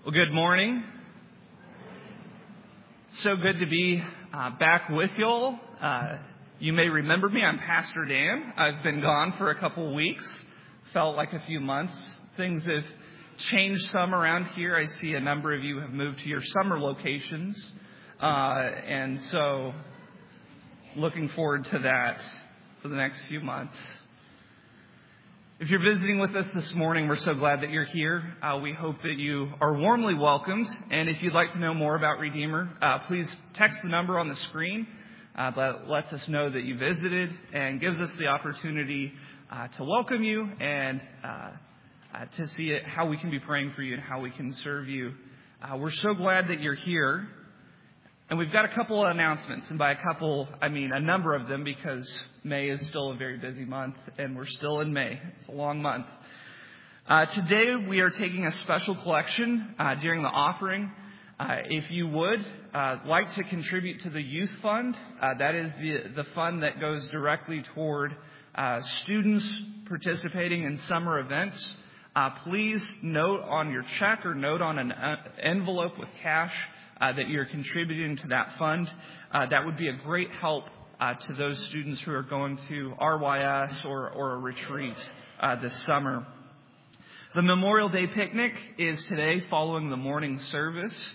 Well, good morning. So good to be back with y'all. You may remember me. I'm Pastor Dan. I've been gone for a couple weeks. Felt like a few months. Things have changed some around here. I see a number of you have moved to your summer locations. And so looking forward to that for the next few months. If you're visiting with us this morning, we're so glad that you're here. We hope that you are warmly welcomed. And if you'd like to know more about Redeemer, please text the number on the screen. That lets us know that you visited and gives us the opportunity to welcome you and to see how we can be praying for you and how we can serve you. We're so glad that you're here. And we've got a couple of announcements, and by a couple, I mean a number of them, because May is still a very busy month, and we're still in May. It's a long month. Today, we are taking a special collection during the offering. If you would like to contribute to the Youth Fund, that is the fund that goes directly toward students participating in summer events. Please note on your check or note on an envelope with cash that you're contributing to that fund. That would be a great help to those students who are going to RYS or a retreat this summer. The Memorial Day picnic is today following the morning service.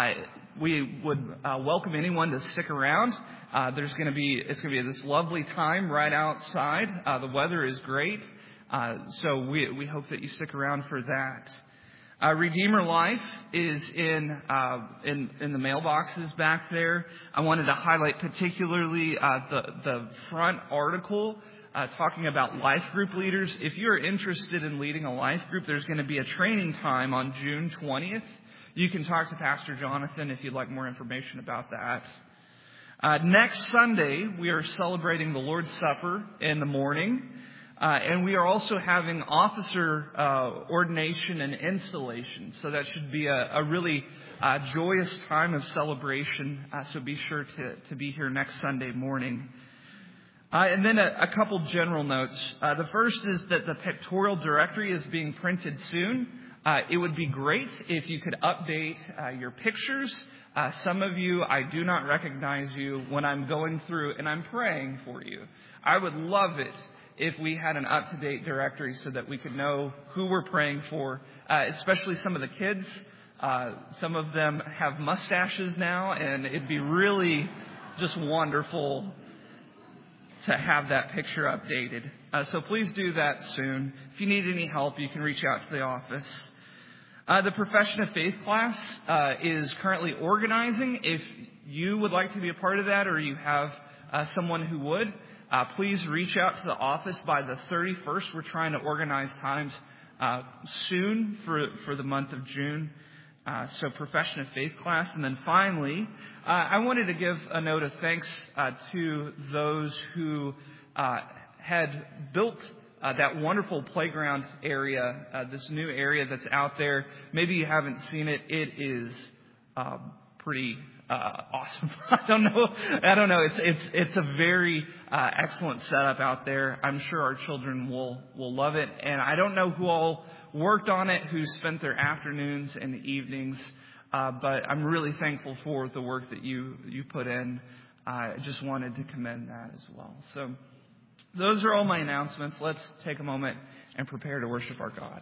We would welcome anyone to stick around. It's going to be this lovely time right outside. The weather is great, so we hope that you stick around for that. Redeemer Life is in the mailboxes back there. I wanted to highlight particularly the front article talking about life group leaders. If you're interested in leading a life group, there's going to be a training time on June 20th. You can talk to Pastor Jonathan if you'd like more information about that. Next Sunday, we are celebrating the Lord's Supper in the morning. And we are also having officer ordination and installation. So that should be a really joyous time of celebration. So be sure to be here next Sunday morning. And then a couple general notes. The first is that the pictorial directory is being printed soon. It would be great if you could update your pictures. Some of you, I do not recognize you when I'm going through and I'm praying for you. I would love it if we had an up-to-date directory so that we could know who we're praying for, especially some of the kids. Some of them have mustaches now, and it'd be really just wonderful to have that picture updated. So please do that soon. If you need any help, you can reach out to the office. The Profession of Faith class is currently organizing. If you would like to be a part of that, or you have someone who would, please reach out to the office by the 31st. We're trying to organize times soon for the month of June. So Profession of Faith class. And then finally, I wanted to give a note of thanks to those who had built that wonderful playground area, this new area that's out there. Maybe you haven't seen it. It is pretty awesome. I don't know. It's a very excellent setup out there. I'm sure our children will love it. And I don't know who all worked on it, who spent their afternoons and evenings, but I'm really thankful for the work that you put in. I just wanted to commend that as well. So those are all my announcements. Let's take a moment and prepare to worship our God.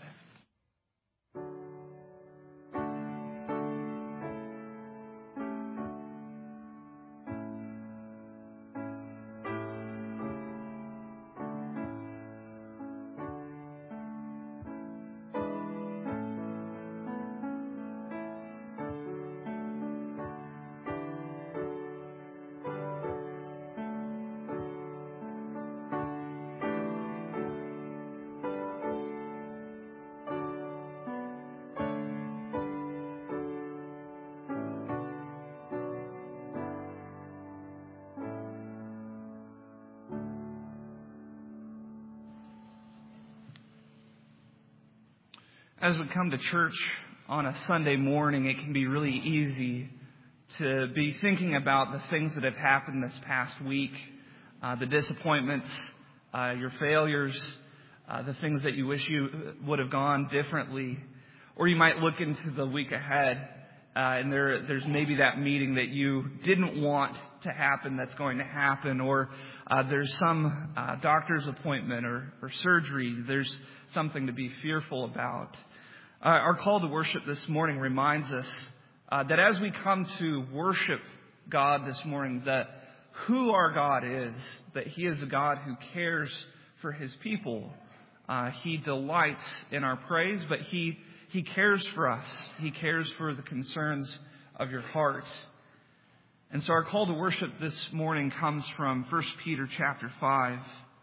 As we come to church on a Sunday morning, it can be really easy to be thinking about the things that have happened this past week, the disappointments, your failures, the things that you wish you would have gone differently. Or you might look into the week ahead, and there's maybe that meeting that you didn't want to happen that's going to happen. Or there's some doctor's appointment or surgery. There's something to be fearful about. Our call to worship this morning reminds us that as we come to worship God this morning, that who our God is, that He is a God who cares for His people. He delights in our praise, but He cares for us. He cares for the concerns of your heart. And so our call to worship this morning comes from 1 Peter chapter 5.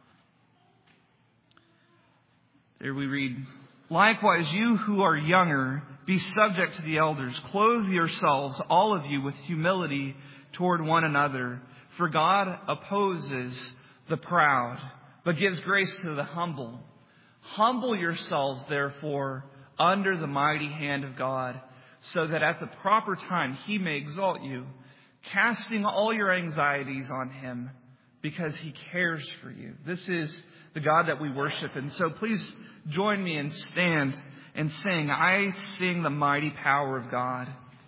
There we read, "Likewise, you who are younger, be subject to the elders. Clothe yourselves, all of you, with humility toward one another. For God opposes the proud, but gives grace to the humble. Humble yourselves, therefore, under the mighty hand of God, so that at the proper time He may exalt you, casting all your anxieties on Him, because He cares for you." This is the God that we worship. And so please join me and stand and sing, "I Sing the Mighty Power of God."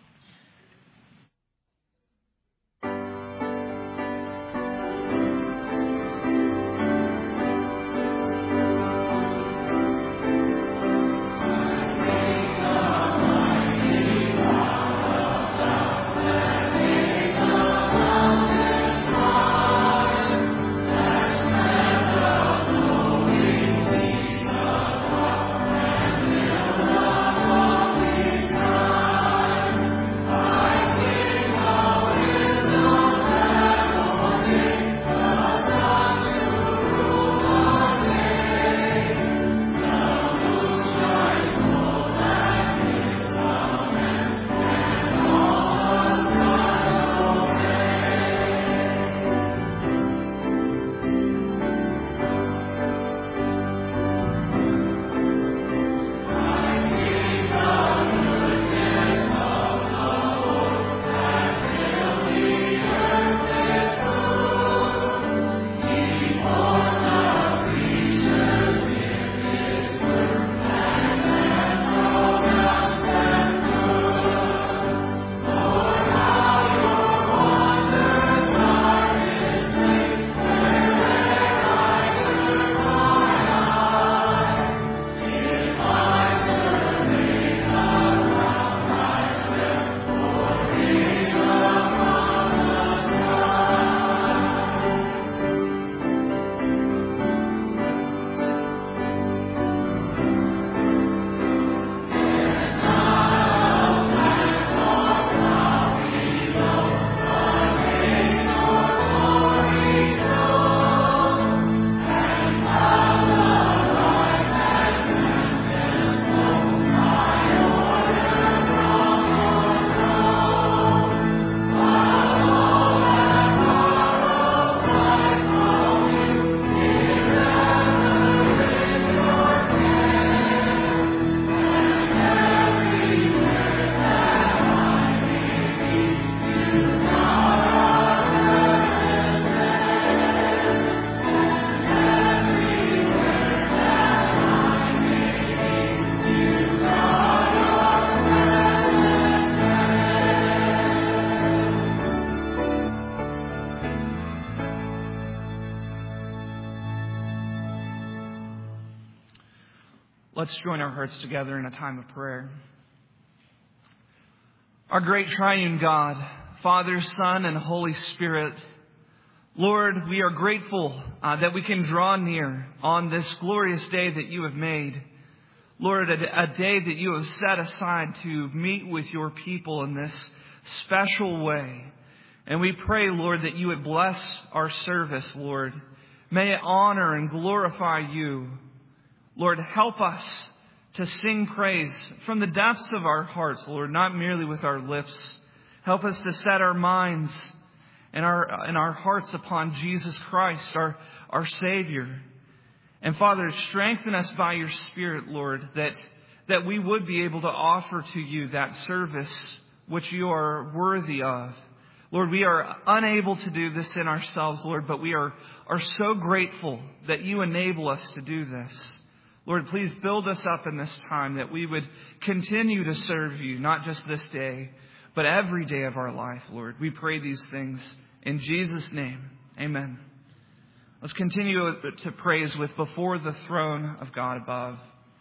Let's join our hearts together in a time of prayer. Our great triune God, Father, Son, and Holy Spirit, Lord, we are grateful that we can draw near on this glorious day that you have made. Lord, a day that you have set aside to meet with your people in this special way. And we pray, Lord, that you would bless our service, Lord. May it honor and glorify you. Lord, help us to sing praise from the depths of our hearts, Lord, not merely with our lips. Help us to set our minds and our hearts upon Jesus Christ, our Savior. And Father, strengthen us by your Spirit, Lord, that we would be able to offer to you that service which you are worthy of. Lord, we are unable to do this in ourselves, Lord, but we are so grateful that you enable us to do this. Lord, please build us up in this time that we would continue to serve you, not just this day, but every day of our life, Lord. We pray these things in Jesus' name. Amen. Let's continue to praise with Before the Throne of God Above.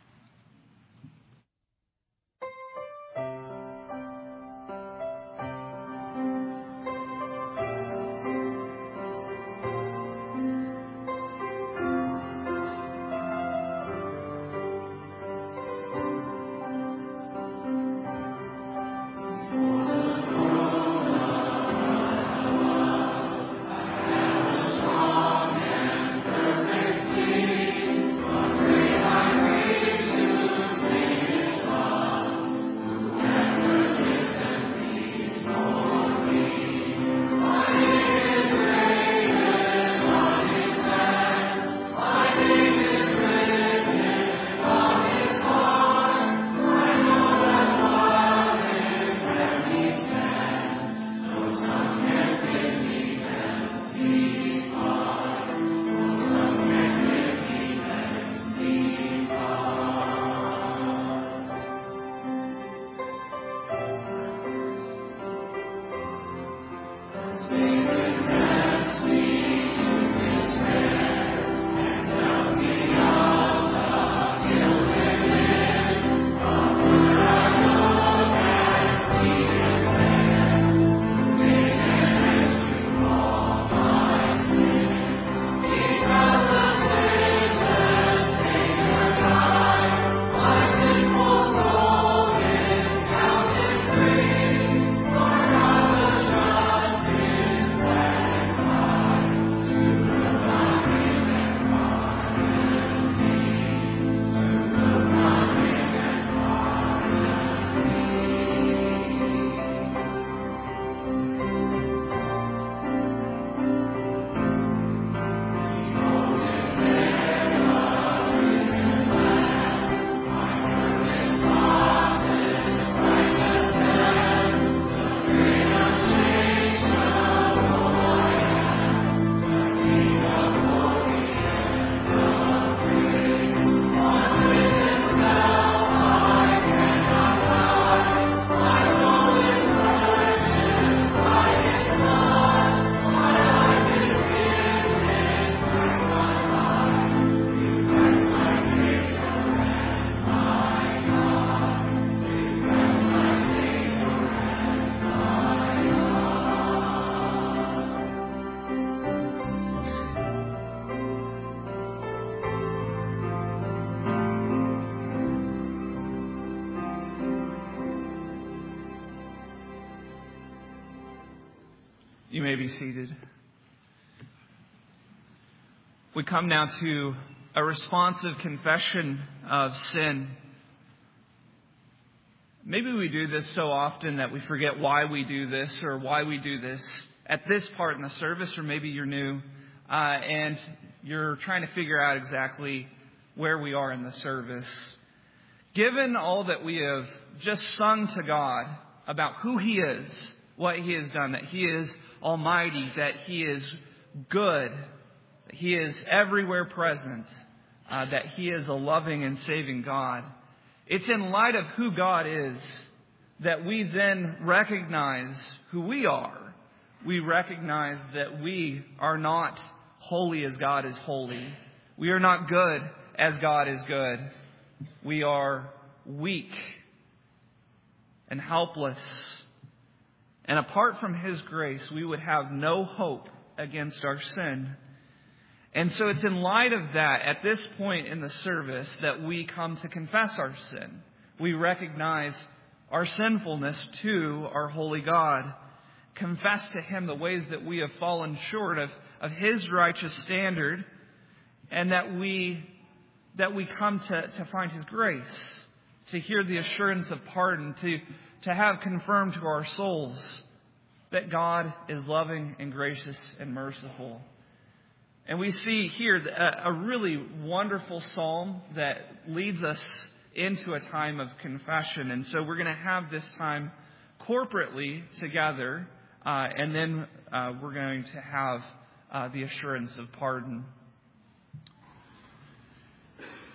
You may be seated. We come now to a responsive confession of sin. Maybe we do this so often that we forget why we do this or why we do this at this part in the service, or maybe you're new and you're trying to figure out exactly where we are in the service. Given all that we have just sung to God about who He is, what He has done, that He is almighty, that He is good, that He is everywhere present, that He is a loving and saving God. It's in light of who God is that we then recognize who we are. We recognize that we are not holy as God is holy. We are not good as God is good. We are weak and helpless. And apart from His grace, we would have no hope against our sin. And so it's in light of that, at this point in the service, that we come to confess our sin. We recognize our sinfulness to our holy God. Confess to Him the ways that we have fallen short of His righteous standard, and that we come to find His grace, to hear the assurance of pardon, to have confirmed to our souls that God is loving and gracious and merciful. And we see here a really wonderful psalm that leads us into a time of confession. And so we're going to have this time corporately together, and then we're going to have the assurance of pardon.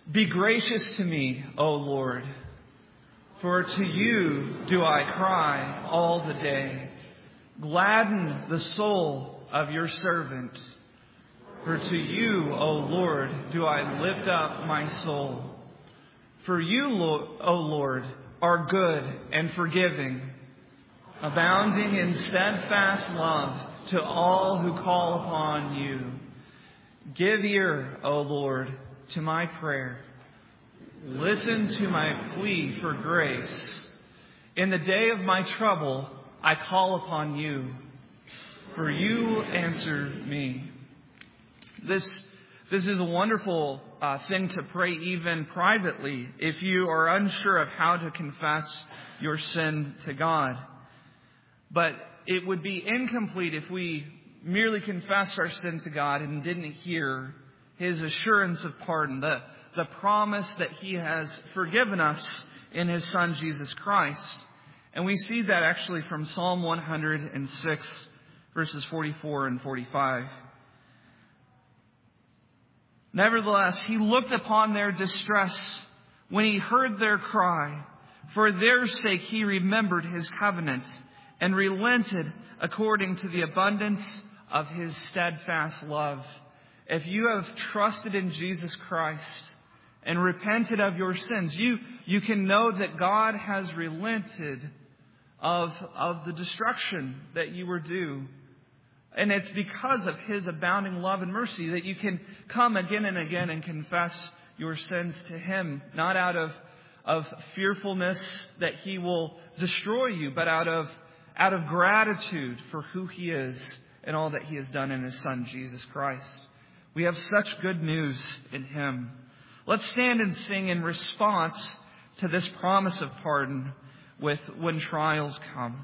Be gracious to me, O Lord, for to you do I cry all the day. Gladden the soul of your servant, for to you, O Lord, do I lift up my soul. For you, O Lord, are good and forgiving, abounding in steadfast love to all who call upon you. Give ear, O Lord, to my prayer. Listen to my plea for grace. In the day of my trouble, I call upon you, for you answer me. This is a wonderful thing to pray even privately if you are unsure of how to confess your sin to God. But it would be incomplete if we merely confessed our sin to God and didn't hear His assurance of pardon, the promise that He has forgiven us in His Son, Jesus Christ. And we see that actually from Psalm 106, verses 44 and 45. Nevertheless, He looked upon their distress when He heard their cry. For their sake He remembered His covenant and relented according to the abundance of His steadfast love. If you have trusted in Jesus Christ and repented of your sins, you can know that God has relented of the destruction that you were due. And it's because of His abounding love and mercy that you can come again and again and confess your sins to Him, not out of fearfulness that He will destroy you, but out of gratitude for who He is and all that He has done in His Son, Jesus Christ. We have such good news in Him. Let's stand and sing in response to this promise of pardon with when trials come.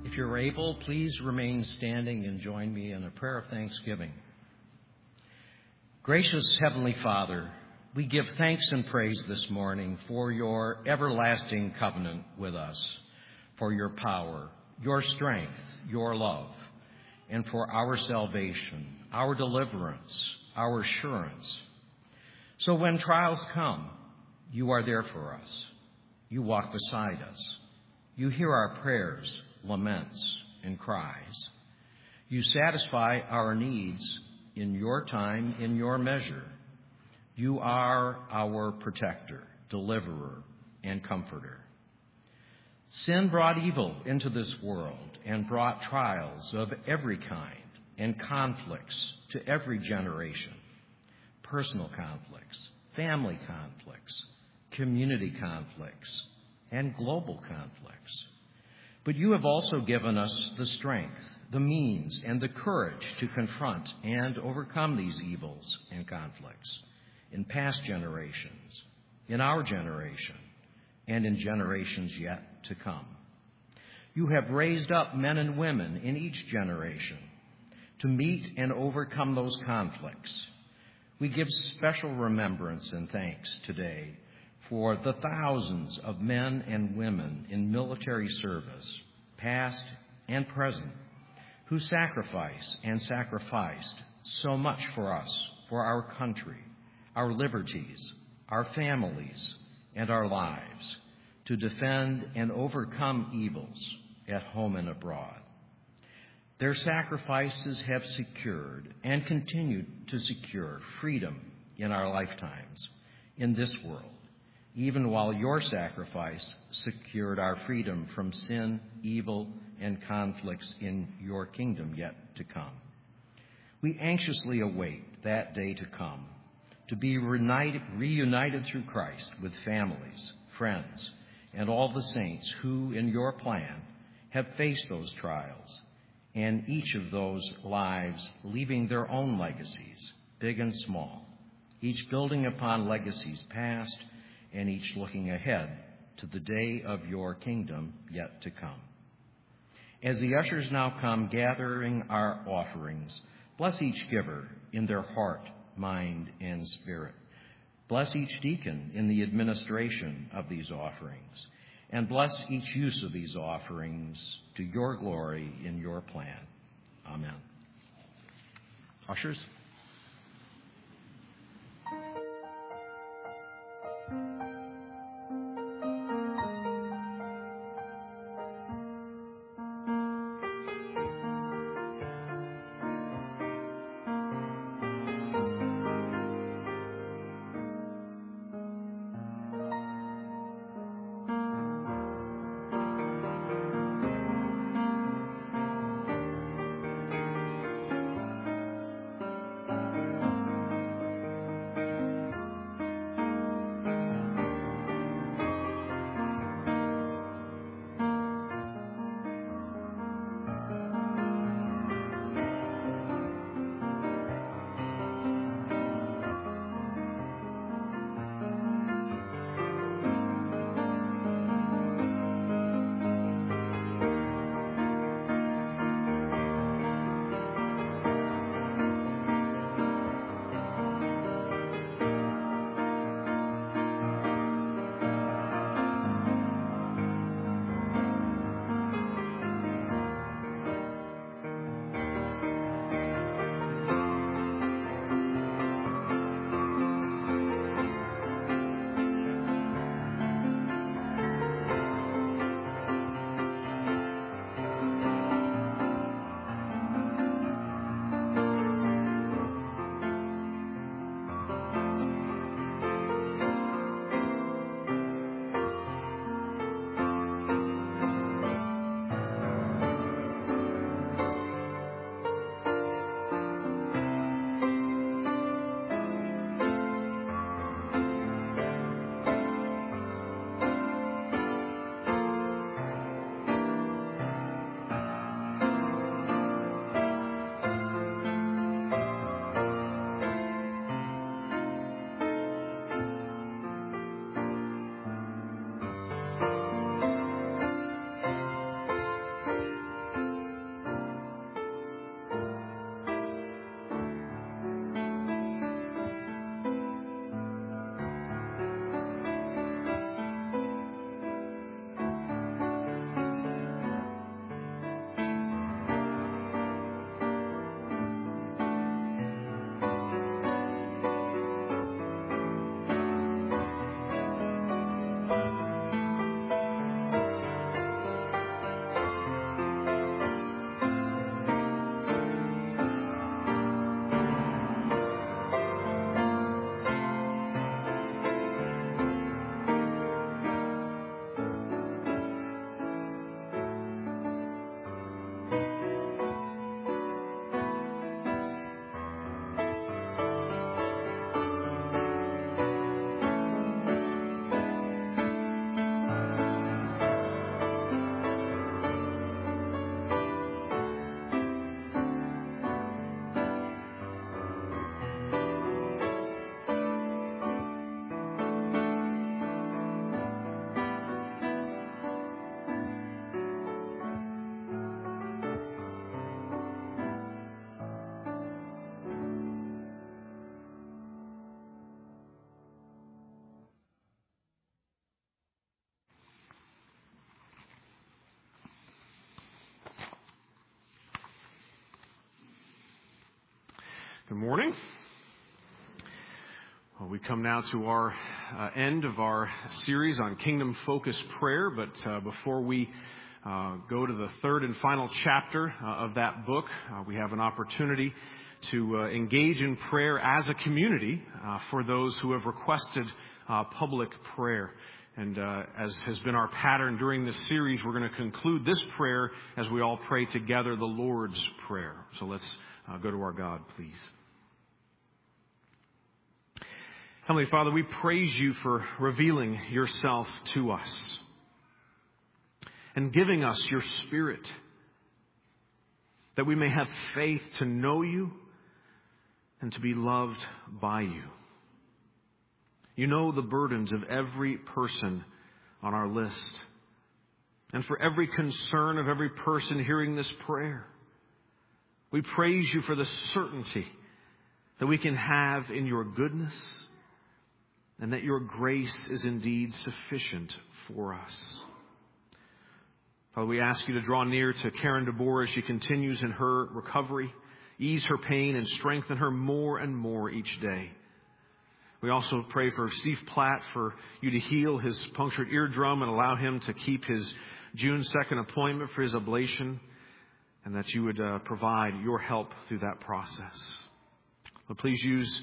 If you're able, please remain standing and join me in a prayer of thanksgiving. Gracious Heavenly Father, we give thanks and praise this morning for your everlasting covenant with us, for your power, your strength, your love, and for our salvation, our deliverance, our assurance. So when trials come, you are there for us. You walk beside us. You hear our prayers, laments, and cries. You satisfy our needs in your time, in your measure. You are our protector, deliverer, and comforter. Sin brought evil into this world and brought trials of every kind and conflicts to every generation. Personal conflicts, family conflicts, community conflicts, and global conflicts. But you have also given us the strength, the means, and the courage to confront and overcome these evils and conflicts in past generations, in our generation, and in generations yet to come. You have raised up men and women in each generation to meet and overcome those conflicts. We give special remembrance and thanks today for the thousands of men and women in military service, past and present, who sacrifice and sacrificed so much for us, for our country, our liberties, our families, and our lives, to defend and overcome evils at home and abroad. Their sacrifices have secured and continue to secure freedom in our lifetimes, in this world, even while your sacrifice secured our freedom from sin, evil, and conflicts in your kingdom yet to come. We anxiously await that day to come, to be reunited through Christ with families, friends, and all the saints who, in your plan, have faced those trials, and each of those lives leaving their own legacies, big and small, each building upon legacies past, and each looking ahead to the day of your kingdom yet to come. As the ushers now come gathering our offerings, bless each giver in their heart, mind, and spirit. Bless each deacon in the administration of these offerings, and bless each use of these offerings to your glory in your plan. Amen. Ushers. Good morning. Well, we come now to our end of our series on Kingdom Focused Prayer, but before we go to the third and final chapter of that book, we have an opportunity to engage in prayer as a community for those who have requested public prayer. And as has been our pattern during this series, we're going to conclude this prayer as we all pray together the Lord's Prayer. So let's go to our God, please. Heavenly Father, we praise you for revealing yourself to us and giving us your Spirit, that we may have faith to know you and to be loved by you. You know the burdens of every person on our list, and for every concern of every person hearing this prayer. We praise you for the certainty that we can have in your goodness, and that your grace is indeed sufficient for us. Father, we ask you to draw near to Karen DeBoer as she continues in her recovery, ease her pain, and strengthen her more and more each day. We also pray for Steve Platt, for you to heal his punctured eardrum and allow him to keep his June 2nd appointment for his ablation, and that you would provide your help through that process. But please use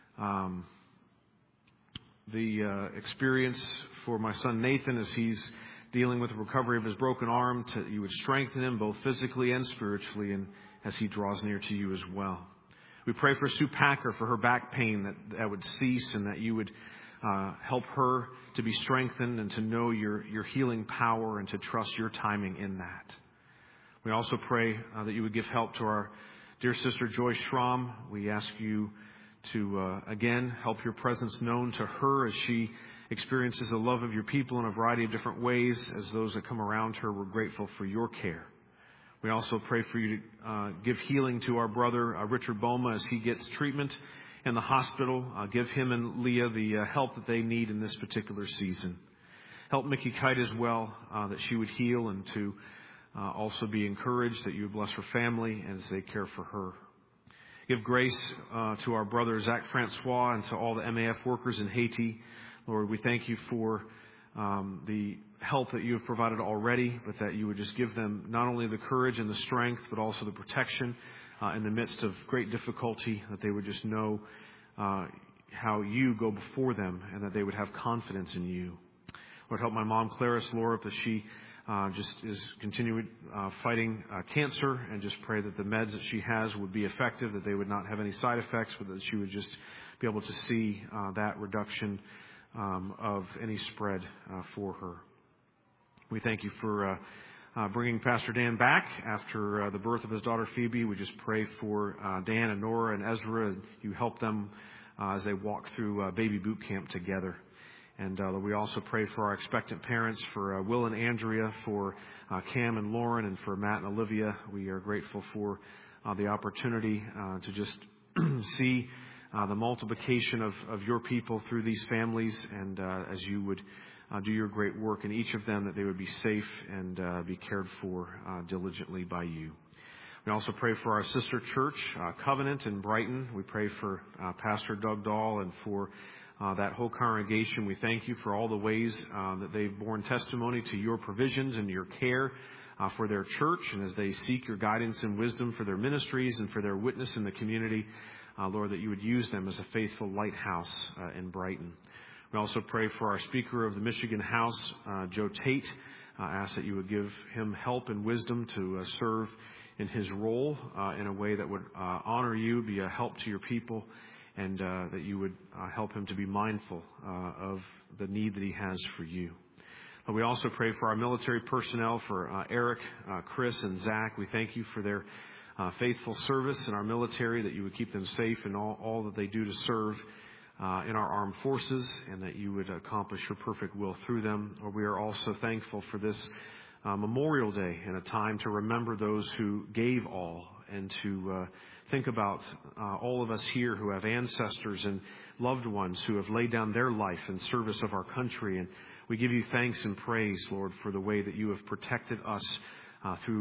the experience for my son Nathan as he's dealing with the recovery of his broken arm, you would strengthen him both physically and spiritually, and as he draws near to you as well. We pray for Sue Packer for her back pain, that would cease, and that you would help her to be strengthened and to know your healing power and to trust your timing in that. We also pray that you would give help to our dear sister Joyce Schramm. We ask you to, again, help your presence known to her as she experiences the love of your people in a variety of different ways. As those that come around her, we're grateful for your care. We also pray for you to give healing to our brother, Richard Boma, as he gets treatment in the hospital. Give him and Leah the help that they need in this particular season. Help Mickey Kite as well, that she would heal, and to also be encouraged, that you would bless her family as they care for her. Give grace to our brother Zach Francois and to all the MAF workers in Haiti. Lord, we thank you for the help that you have provided already, but that you would just give them not only the courage and the strength, but also the protection in the midst of great difficulty, that they would just know how you go before them, and that they would have confidence in you. Lord, help my mom, Clarice Lorup, as she just is continuing fighting cancer, and just pray that the meds that she has would be effective, that they would not have any side effects, but that she would just be able to see that reduction of any spread for her. We thank you for bringing Pastor Dan back after the birth of his daughter Phoebe. We just pray for Dan and Nora and Ezra, and you help them as they walk through baby boot camp together. And we also pray for our expectant parents, for Will and Andrea, for Cam and Lauren, and for Matt and Olivia. We are grateful for the opportunity to just see the multiplication of your people through these families, and as you would do your great work in each of them, that they would be safe and be cared for diligently by you. We also pray for our sister church, Covenant in Brighton. We pray for Pastor Doug Dahl and for that whole congregation. We thank you for all the ways that they've borne testimony to your provisions and your care for their church, and as they seek your guidance and wisdom for their ministries and for their witness in the community, Lord, that you would use them as a faithful lighthouse in Brighton. We also pray for our Speaker of the Michigan House, Joe Tate. Ask that you would give him help and wisdom to serve in his role in a way that would honor you, be a help to your people, and that you would help him to be mindful of the need that he has for you. We also pray for our military personnel, for Eric, Chris, and Zach. We thank you for their faithful service in our military, that you would keep them safe in all that they do to serve in our armed forces, and that you would accomplish your perfect will through them. Lord, we are also thankful for this Memorial Day, and a time to remember those who gave all, and to think about all of us here who have ancestors and loved ones who have laid down their life in service of our country. And we give you thanks and praise, Lord, for the way that you have protected us through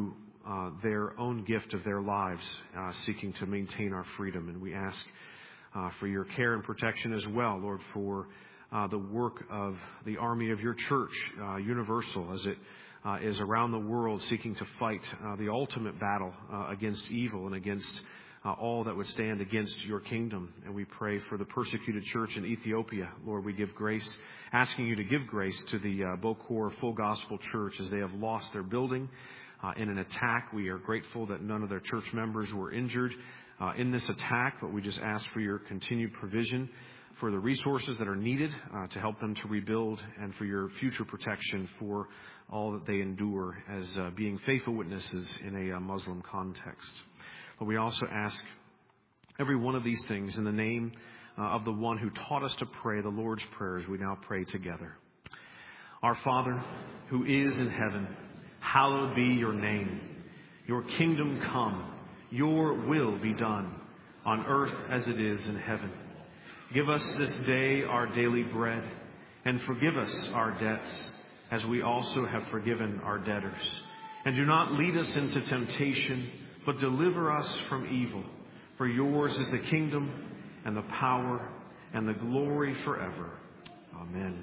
their own gift of their lives, seeking to maintain our freedom. And we ask for your care and protection as well, Lord, for the work of the army of your church, universal, as it is around the world seeking to fight the ultimate battle against evil and against all that would stand against your kingdom. And we pray for the persecuted church in Ethiopia. Lord, we give grace, asking you to give grace to the Bokor Full Gospel Church as they have lost their building in an attack. We are grateful that none of their church members were injured in this attack, but we just ask for your continued provision for the resources that are needed to help them to rebuild, and for your future protection for all that they endure as being faithful witnesses in a Muslim context. But we also ask every one of these things in the name of the one who taught us to pray the Lord's Prayer as we now pray together. Our Father, who is in heaven, hallowed be your name. Your kingdom come, your will be done, on earth as it is in heaven. Give us this day our daily bread, and forgive us our debts, as we also have forgiven our debtors. And do not lead us into temptation, but deliver us from evil. For yours is the kingdom, and the power, and the glory forever. Amen.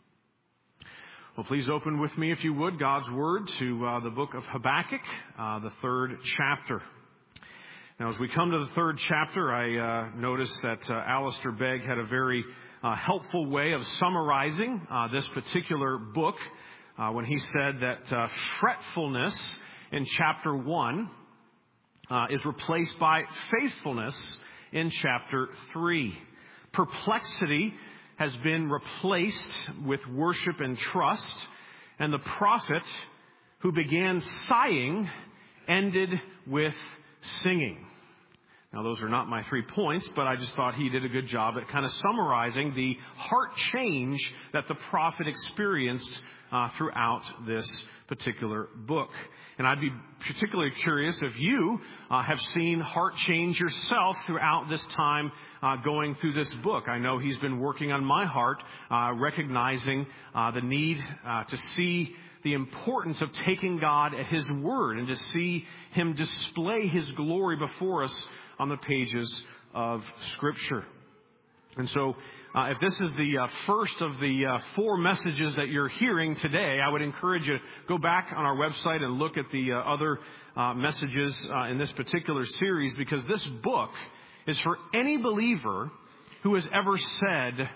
Well, please open with me, if you would, God's Word to the book of Habakkuk, the 3rd chapter. Now, as we come to the 3rd chapter, I noticed that Alistair Begg had a very helpful way of summarizing this particular book when he said that fretfulness in chapter 1 is replaced by faithfulness in chapter 3. Perplexity has been replaced with worship and trust, and the prophet who began sighing ended with singing. Now, those are not my 3 points, but I just thought he did a good job at kind of summarizing the heart change that the prophet experienced throughout this particular book. And I'd be particularly curious if you have seen heart change yourself throughout this time going through this book. I know he's been working on my heart, recognizing the need to see the importance of taking God at His word and to see Him display His glory before us on the pages of Scripture. And so if this is the first of the 4 messages that you're hearing today, I would encourage you to go back on our website and look at the other messages in this particular series, because this book is for any believer who has ever said,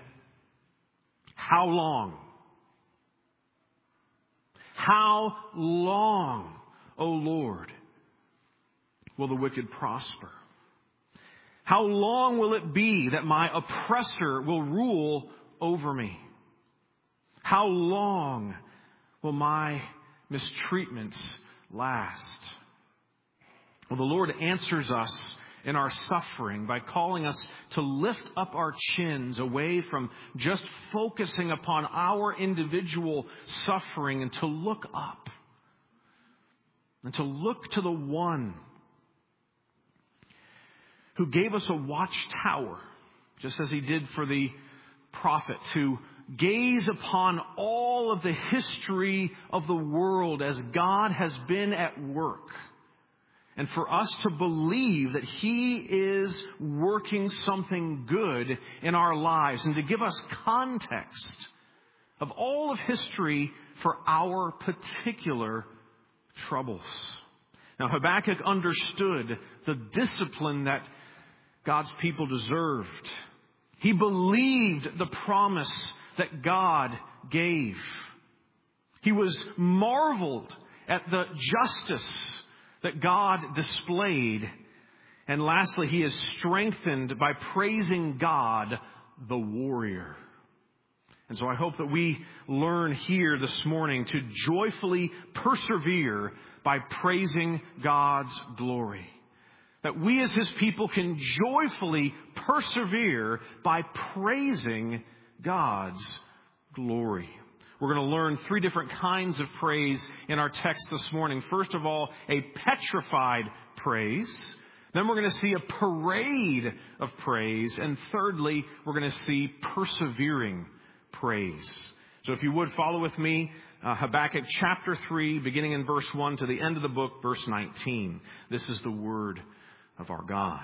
"How long? How long, O Lord, will the wicked prosper? How long will it be that my oppressor will rule over me? How long will my mistreatments last?" Well, the Lord answers us in our suffering by calling us to lift up our chins away from just focusing upon our individual suffering, and to look up and to look to the one who gave us a watchtower, just as He did for the prophet, to gaze upon all of the history of the world as God has been at work, and for us to believe that He is working something good in our lives, and to give us context of all of history for our particular troubles. Now, Habakkuk understood the discipline that God's people deserved. He believed the promise that God gave. He was marveled at the justice that God displayed. And lastly, he is strengthened by praising God, the warrior. And so I hope that we learn here this morning to joyfully persevere by praising God's glory. That we as His people can joyfully persevere by praising God's glory. We're going to learn 3 different kinds of praise in our text this morning. First of all, a petrified praise. Then we're going to see a parade of praise. And thirdly, we're going to see persevering praise. So if you would follow with me Habakkuk chapter 3, beginning in verse 1 to the end of the book, verse 19. This is the word of our God.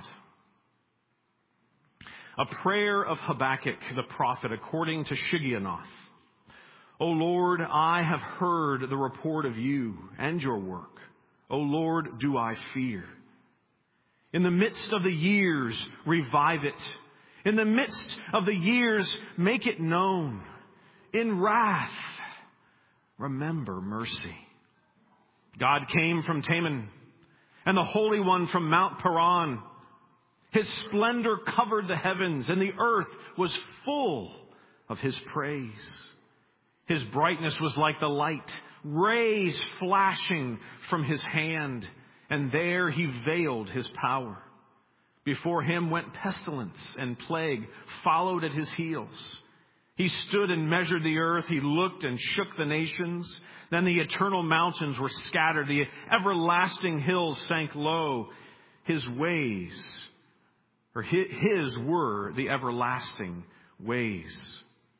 A prayer of Habakkuk the prophet according to Shigionoth. O Lord, I have heard the report of you and your work. O Lord, do I fear. In the midst of the years, revive it. In the midst of the years, make it known. In wrath, remember mercy. God came from Teman, and the Holy One from Mount Paran. His splendor covered the heavens, and the earth was full of His praise. His brightness was like the light, rays flashing from His hand, and there He veiled His power. Before Him went pestilence, and plague followed at His heels. He stood and measured the earth. He looked and shook the nations. Then the eternal mountains were scattered. The everlasting hills sank low. His ways, or His were the everlasting ways.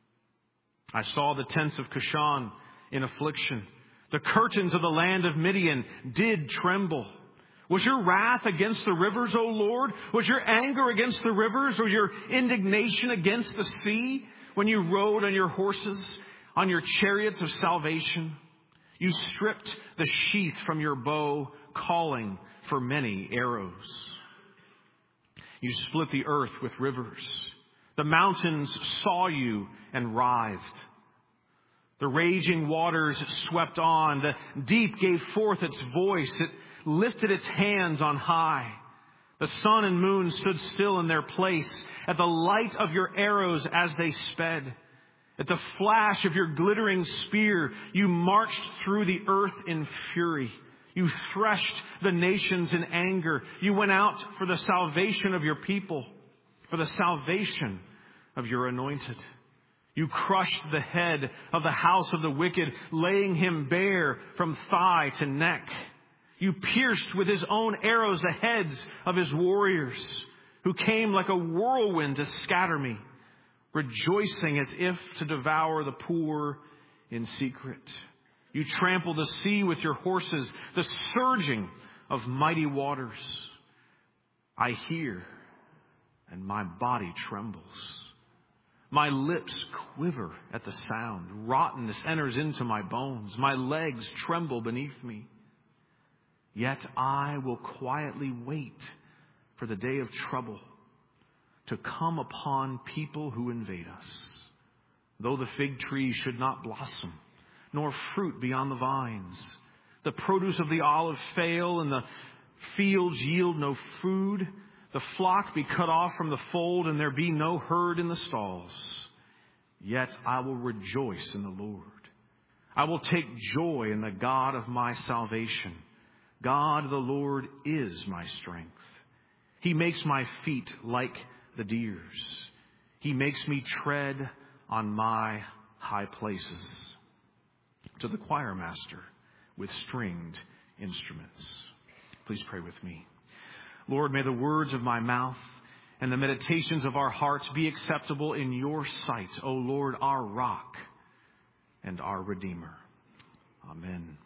I saw the tents of Cushan in affliction. The curtains of the land of Midian did tremble. Was your wrath against the rivers, O Lord? Was your anger against the rivers, or your indignation against the sea? When you rode on your horses, on your chariots of salvation, you stripped the sheath from your bow, calling for many arrows. You split the earth with rivers. The mountains saw you and writhed. The raging waters swept on. The deep gave forth its voice. It lifted its hands on high. The sun and moon stood still in their place at the light of your arrows as they sped. At the flash of your glittering spear, you marched through the earth in fury. You threshed the nations in anger. You went out for the salvation of your people, for the salvation of your anointed. You crushed the head of the house of the wicked, laying him bare from thigh to neck. You pierced with His own arrows the heads of His warriors, who came like a whirlwind to scatter me, rejoicing as if to devour the poor in secret. You trample the sea with your horses, the surging of mighty waters. I hear, and my body trembles. My lips quiver at the sound. Rottenness enters into my bones. My legs tremble beneath me. Yet I will quietly wait for the day of trouble to come upon people who invade us. Though the fig tree should not blossom, nor fruit be on the vines, the produce of the olive fail, and the fields yield no food, the flock be cut off from the fold, and there be no herd in the stalls. Yet I will rejoice in the Lord. I will take joy in the God of my salvation. God the Lord is my strength. He makes my feet like the deer's. He makes me tread on my high places. To the choir master with stringed instruments. Please pray with me. Lord, may the words of my mouth and the meditations of our hearts be acceptable in your sight, O Lord, our rock and our Redeemer. Amen.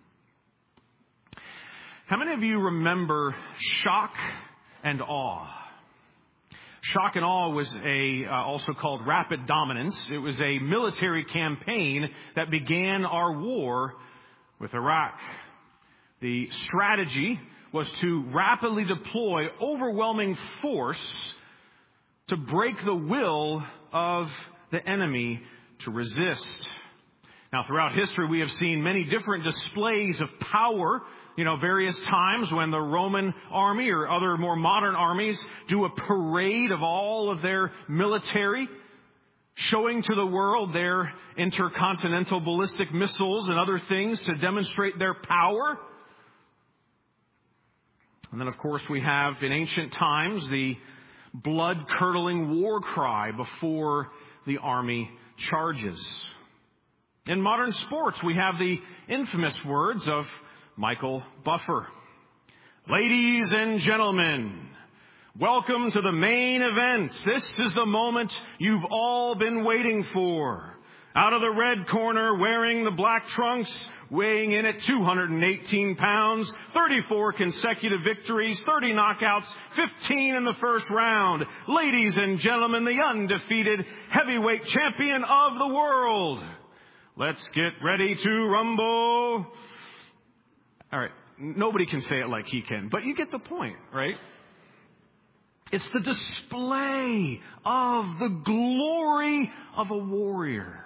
How many of you remember shock and awe? Shock and awe was also called rapid dominance. It was a military campaign that began our war with Iraq. The strategy was to rapidly deploy overwhelming force to break the will of the enemy to resist. Now, throughout history, we have seen many different displays of power, various times when the Roman army or other more modern armies do a parade of all of their military, showing to the world their intercontinental ballistic missiles and other things to demonstrate their power. And then, of course, we have in ancient times the blood-curdling war cry before the army charges. In modern sports, we have the infamous words of Michael Buffer. Ladies and gentlemen, welcome to the main event. This is the moment you've all been waiting for. Out of the red corner, wearing the black trunks, weighing in at 218 pounds, 34 consecutive victories, 30 knockouts, 15 in the first round. Ladies and gentlemen, the undefeated heavyweight champion of the world. Let's get ready to rumble. All right. Nobody can say it like he can, but you get the point, right? It's the display of the glory of a warrior.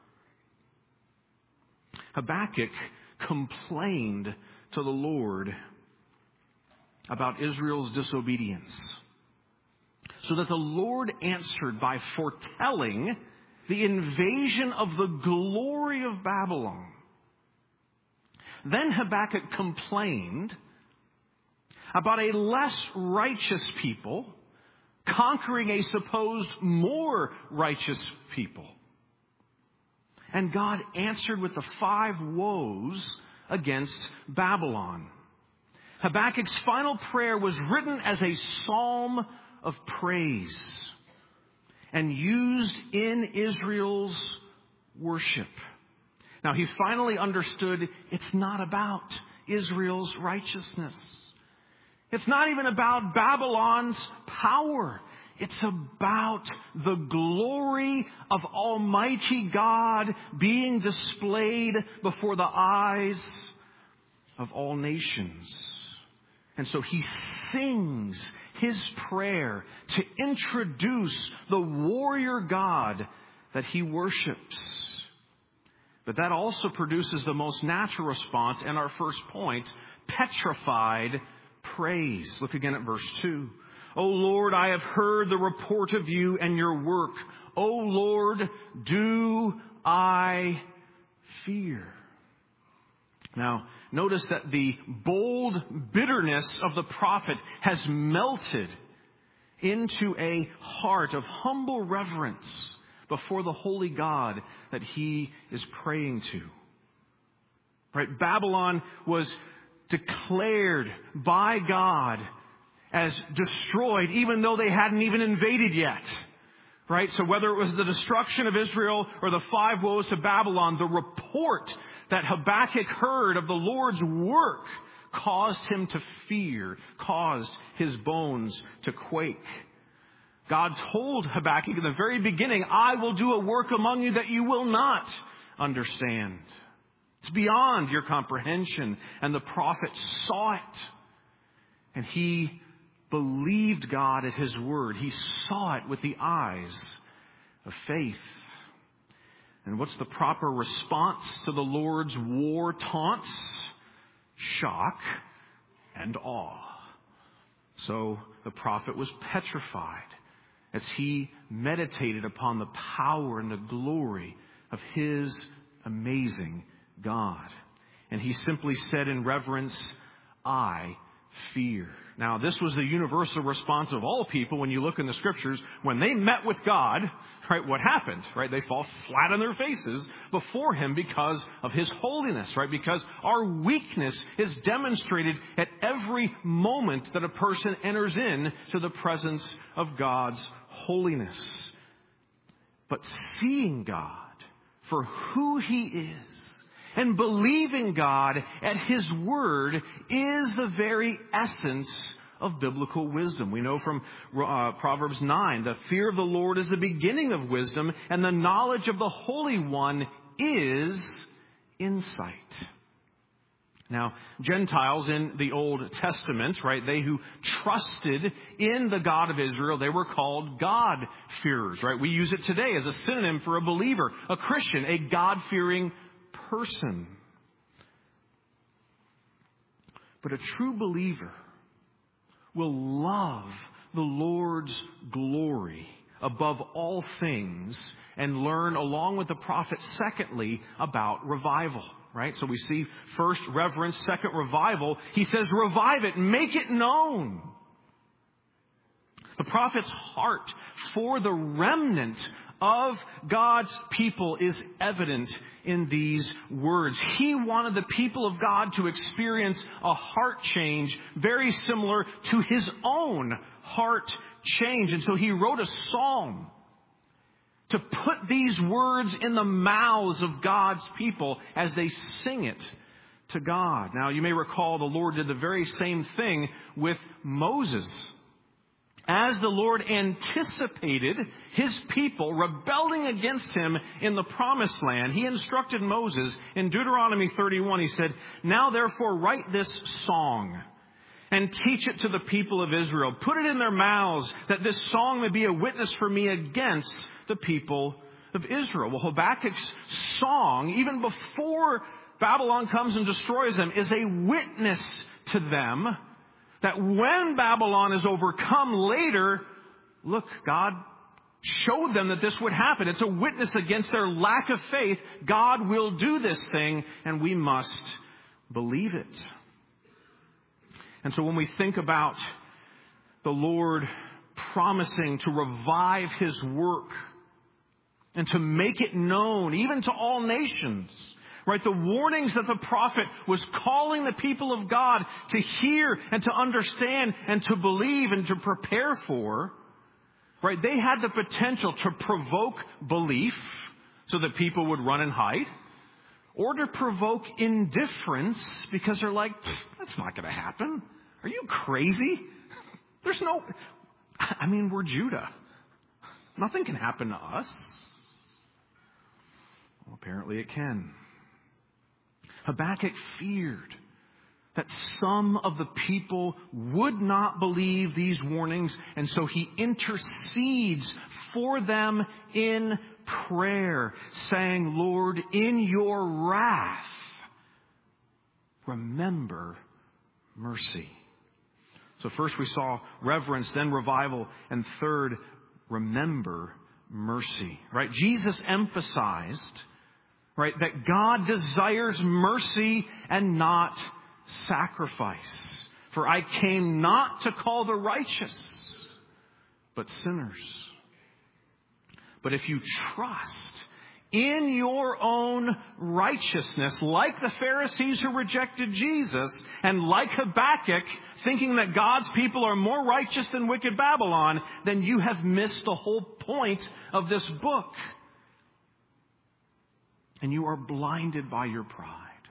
Habakkuk complained to the Lord about Israel's disobedience, so that the Lord answered by foretelling the invasion of the glory of Babylon. Then Habakkuk complained about a less righteous people conquering a supposed more righteous people. And God answered with the 5 woes against Babylon. Habakkuk's final prayer was written as a psalm of praise and used in Israel's worship. Now, he finally understood it's not about Israel's righteousness. It's not even about Babylon's power. It's about the glory of Almighty God being displayed before the eyes of all nations. And so he sings his prayer to introduce the warrior God that he worships. But that also produces the most natural response in our first point, petrified praise. Look again at verse 2. O Lord, I have heard the report of you and your work. O Lord, do I fear? Now, notice that the bold bitterness of the prophet has melted into a heart of humble reverence before the holy God that he is praying to. Right? Babylon was declared by God as destroyed, even though they hadn't even invaded yet. Right? So whether it was the destruction of Israel or the 5 woes to Babylon, the report that Habakkuk heard of the Lord's work caused him to fear, caused his bones to quake. God told Habakkuk in the very beginning, I will do a work among you that you will not understand. It's beyond your comprehension. And the prophet saw it. And he believed God at his word. He saw it with the eyes of faith. And what's the proper response to the Lord's war taunts? Shock and awe. So the prophet was petrified as he meditated upon the power and the glory of his amazing God. And he simply said in reverence, I fear. Now, this was the universal response of all people when you look in the scriptures. When they met with God, right, what happened? Right, they fall flat on their faces before him because of his holiness, right? Because our weakness is demonstrated at every moment that a person enters in to the presence of God's holiness. But seeing God for who he is and believing God at his word is the very essence of biblical wisdom. We know from Proverbs 9, the fear of the Lord is the beginning of wisdom, and the knowledge of the Holy One is insight. Now, Gentiles in the Old Testament, right, they who trusted in the God of Israel, they were called God-fearers, right? We use it today as a synonym for a believer, a Christian, a God-fearing person. But a true believer will love the Lord's glory above all things and learn, along with the prophet, secondly, about revival. Right? So we see first reverence, second revival. He says, revive it, make it known. The prophet's heart for the remnant of God's people is evident in these words. He wanted the people of God to experience a heart change very similar to his own heart change. And so he wrote a psalm to put these words in the mouths of God's people as they sing it to God. Now, you may recall the Lord did the very same thing with Moses. As the Lord anticipated his people rebelling against him in the promised land, he instructed Moses in Deuteronomy 31. He said, "Now therefore write this song and teach it to the people of Israel. Put it in their mouths, that this song may be a witness for me against the people of Israel." Well, Habakkuk's song, even before Babylon comes and destroys them, is a witness to them that when Babylon is overcome later, look, God showed them that this would happen. It's a witness against their lack of faith. God will do this thing, and we must believe it. And so when we think about the Lord promising to revive his work and to make it known even to all nations, right? The warnings that the prophet was calling the people of God to hear and to understand and to believe and to prepare for, right? They had the potential to provoke belief so that people would run and hide, or to provoke indifference because they're like, that's not going to happen. Are you crazy? We're Judah. Nothing can happen to us. Well, apparently it can. Habakkuk feared that some of the people would not believe these warnings, and so he intercedes for them in prayer, saying, "Lord, in your wrath, remember mercy." So first we saw reverence, then revival, and third, remember mercy. Right? Jesus emphasized, right, that God desires mercy and not sacrifice. For I came not to call the righteous, but sinners. But if you trust in your own righteousness, like the Pharisees who rejected Jesus, and like Habakkuk, thinking that God's people are more righteous than wicked Babylon, then you have missed the whole point of this book. And you are blinded by your pride.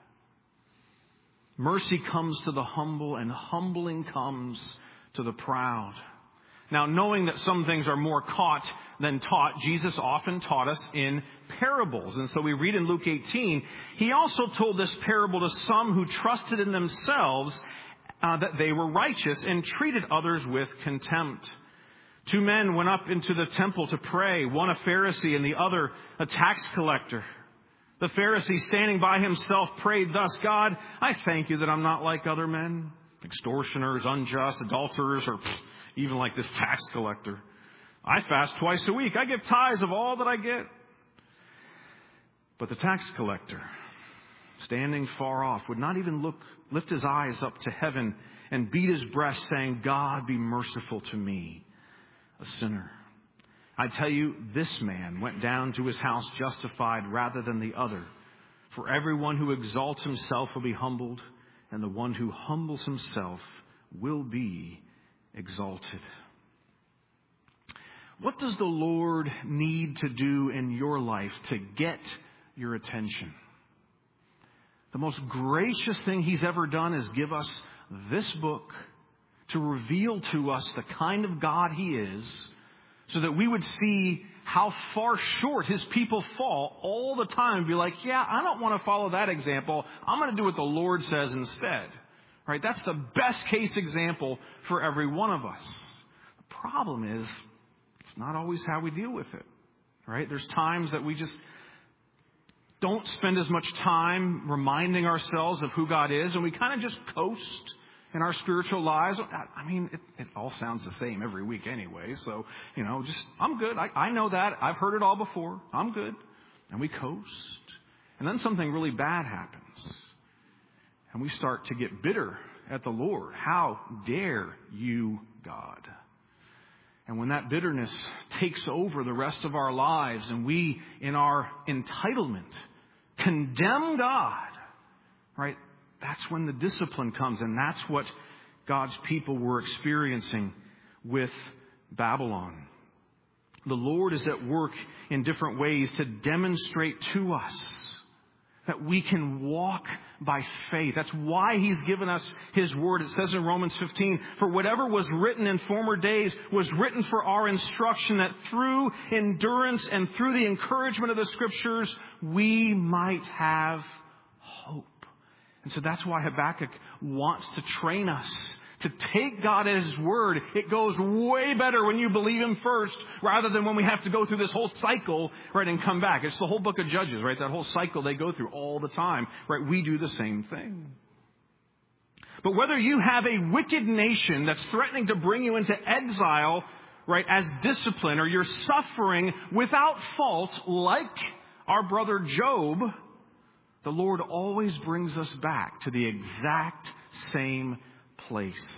Mercy comes to the humble, and humbling comes to the proud. Now, knowing that some things are more caught than taught, Jesus often taught us in parables. And so we read in Luke 18, he also told this parable to some who trusted in themselves that they were righteous and treated others with contempt. 2 men went up into the temple to pray, one a Pharisee and the other a tax collector. The Pharisee, standing by himself, prayed thus, "God, I thank you that I'm not like other men, extortioners, unjust, adulterers, or even like this tax collector. I fast twice a week. I give tithes of all that I get." But the tax collector, standing far off, would not even lift his eyes up to heaven and beat his breast, saying, "God, be merciful to me, a sinner." I tell you, this man went down to his house justified rather than the other. For everyone who exalts himself will be humbled, and the one who humbles himself will be exalted. What does the Lord need to do in your life to get your attention? The most gracious thing he's ever done is give us this book to reveal to us the kind of God he is, so that we would see how far short his people fall all the time and be like, yeah, I don't want to follow that example. I'm going to do what the Lord says instead. Right? That's the best case example for every one of us. The problem is, it's not always how we deal with it. Right? There's times that we just don't spend as much time reminding ourselves of who God is, and we kind of just coast in our spiritual lives. I mean, it all sounds the same every week anyway. So, I'm good. I know that. I've heard it all before. I'm good. And we coast. And then something really bad happens. And we start to get bitter at the Lord. How dare you, God? And when that bitterness takes over the rest of our lives, and we, in our entitlement, condemn God, right? That's when the discipline comes, and that's what God's people were experiencing with Babylon. the Lord is at work in different ways to demonstrate to us that we can walk by faith. That's why He's given us His Word. It says in Romans 15, for whatever was written in former days was written for our instruction, that through endurance and through the encouragement of the Scriptures, we might have hope. And so that's why Habakkuk wants to train us to take God at His word. It goes way better when you believe Him first rather than when we have to go through this whole cycle, right, and come back. It's the whole book of Judges, right? That whole cycle they go through all the time, right? We do the same thing. But whether you have a wicked nation that's threatening to bring you into exile, right, as discipline, or you're suffering without fault like our brother Job, the Lord always brings us back to the exact same place.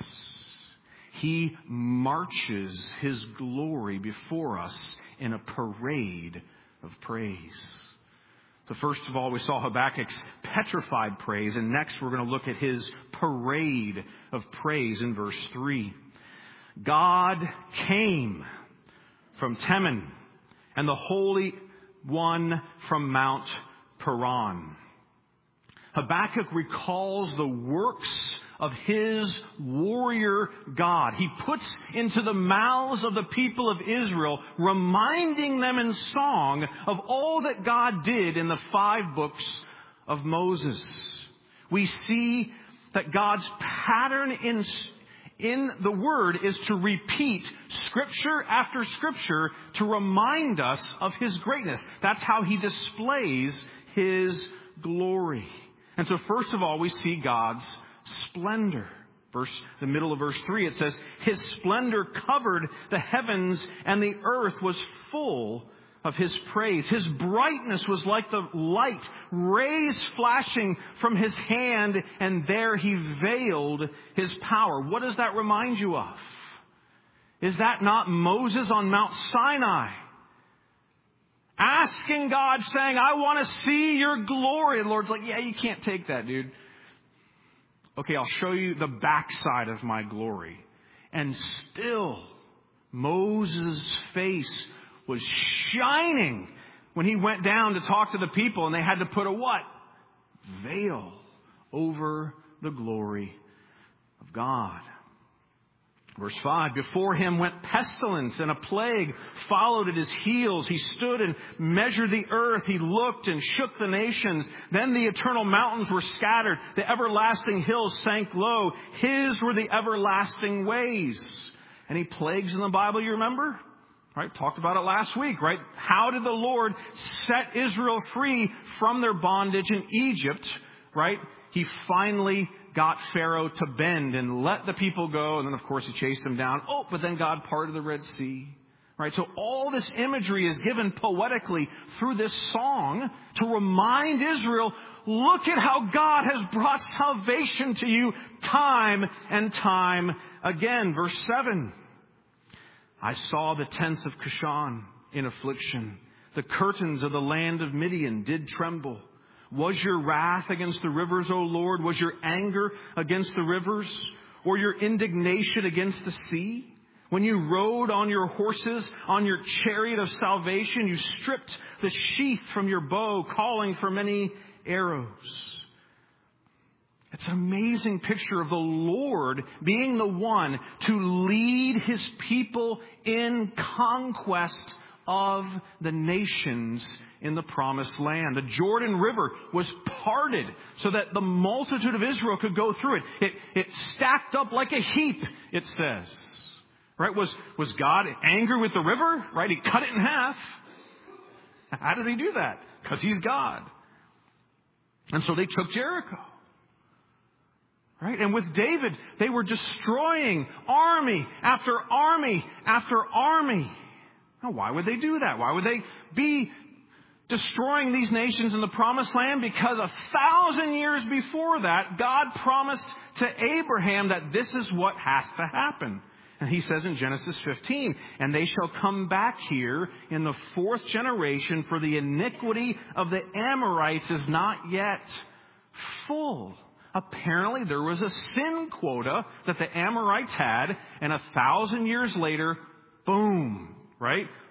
He marches His glory before us in a parade of praise. So first of all, we saw Habakkuk's petrified praise, and next we're going to look at his parade of praise in verse 3. God came from Teman, and the Holy One from Mount Paran. Habakkuk recalls the works of his warrior God. He puts into the mouths of the people of Israel, reminding them in song of all that God did in the 5 books of Moses. We see that God's pattern in the Word is to repeat Scripture after Scripture to remind us of His greatness. That's how He displays His glory. And so first of all, we see God's splendor. The middle of verse 3, it says, His splendor covered the heavens, and the earth was full of His praise. His brightness was like the light, rays flashing from His hand, and there He veiled His power. What does that remind you of? Is that not Moses on Mount Sinai? Asking God, saying, I want to see your glory. The Lord's like, yeah, you can't take that, dude. Okay, I'll show you the backside of my glory. And still, Moses' face was shining when he went down to talk to the people, and they had to put a what? Veil over the glory of God. Verse 5, before Him went pestilence, and a plague followed at His heels. He stood and measured the earth. He looked and shook the nations. Then the eternal mountains were scattered. The everlasting hills sank low. His were the everlasting ways. Any plagues in the Bible you remember? Right? Talked about it last week, right? How did the Lord set Israel free from their bondage in Egypt? Right? He finally got Pharaoh to bend and let the people go. And then, of course, He chased them down. Oh, but then God parted the Red Sea. Right? So all this imagery is given poetically through this song to remind Israel, look at how God has brought salvation to you time and time again. Verse 7. I saw the tents of Cushan in affliction. The curtains of the land of Midian did tremble. Was your wrath against the rivers, O Lord? Was your anger against the rivers? Or your indignation against the sea? When you rode on your horses, on your chariot of salvation, you stripped the sheath from your bow, calling for many arrows. It's an amazing picture of the Lord being the one to lead His people in conquest of the nations in the promised land. The Jordan River was parted so that the multitude of Israel could go through it. It stacked up like a heap, it says. Right? Was God angry with the river? Right? He cut it in half. How does He do that? Because He's God. And so they took Jericho. Right? And with David, they were destroying army after army after army. Now, why would they do that? Why would they be destroying these nations in the promised land? Because 1,000 years before that, God promised to Abraham that this is what has to happen. And He says in Genesis 15, and they shall come back here in the 4th generation, for the iniquity of the Amorites is not yet full. Apparently there was a sin quota that the Amorites had, and 1,000 years later, boom, right?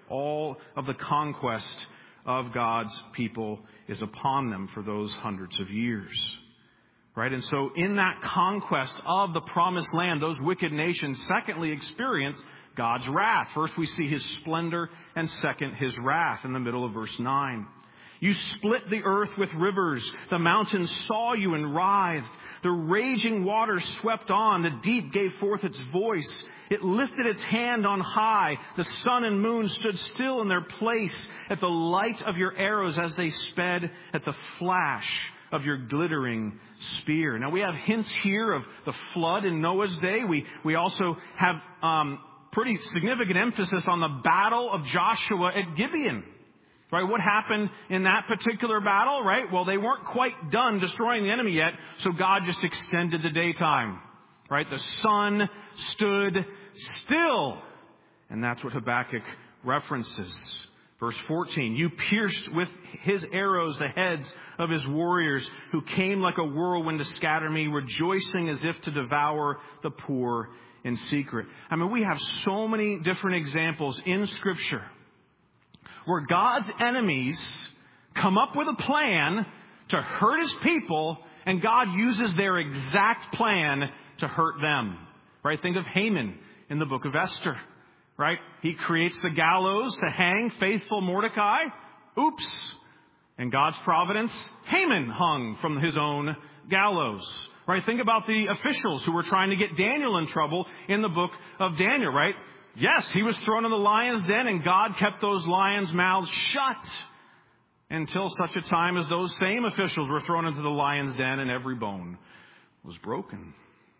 All of the conquest of God's people is upon them for those hundreds of years. Right? And so in that conquest of the promised land, those wicked nations, secondly, experience God's wrath. First, we see His splendor, and second, His wrath in the middle of verse 9. You split the earth with rivers. The mountains saw you and writhed. The raging waters swept on. The deep gave forth its voice. It lifted its hand on high. The sun and moon stood still in their place at the light of your arrows as they sped at the flash of your glittering spear. Now we have hints here of the flood in Noah's day. We also have pretty significant emphasis on the battle of Joshua at Gibeon. Right? What happened in that particular battle? Right? Well, they weren't quite done destroying the enemy yet, so God just extended the daytime. Right? The sun stood still. And that's what Habakkuk references. Verse 14, you pierced with his arrows the heads of his warriors who came like a whirlwind to scatter me, rejoicing as if to devour the poor in secret. I mean, we have so many different examples in Scripture where God's enemies come up with a plan to hurt His people, and God uses their exact plan to hurt them. Right? Think of Haman in the book of Esther. Right? He creates the gallows to hang faithful Mordecai. Oops. In God's providence, Haman hung from his own gallows. Right? Think about the officials who were trying to get Daniel in trouble in the book of Daniel, right? Yes, he was thrown in the lion's den, and God kept those lions' mouths shut until such a time as those same officials were thrown into the lion's den and every bone was broken.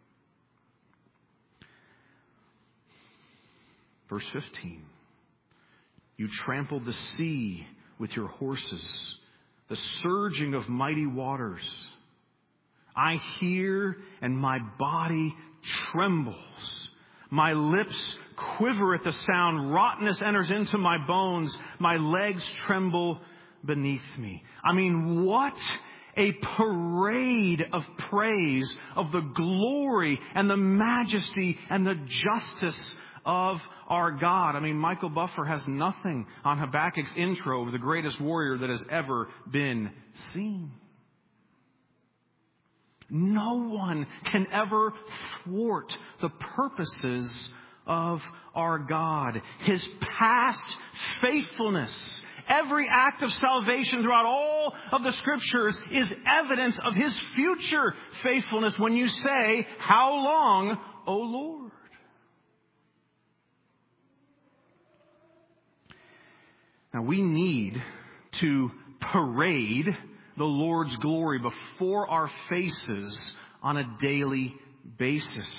Verse 15, you trampled the sea with your horses, the surging of mighty waters. I hear and my body trembles. My lips quiver at the sound. Rottenness enters into my bones. My legs tremble beneath me. I mean, what a parade of praise of the glory and the majesty and the justice of our God. I mean, Michael Buffer has nothing on Habakkuk's intro of the greatest warrior that has ever been seen. No one can ever thwart the purposes of our God. His past faithfulness, every act of salvation throughout all of the Scriptures is evidence of His future faithfulness when you say, how long, O Lord? Now we need to parade the Lord's glory before our faces on a daily basis.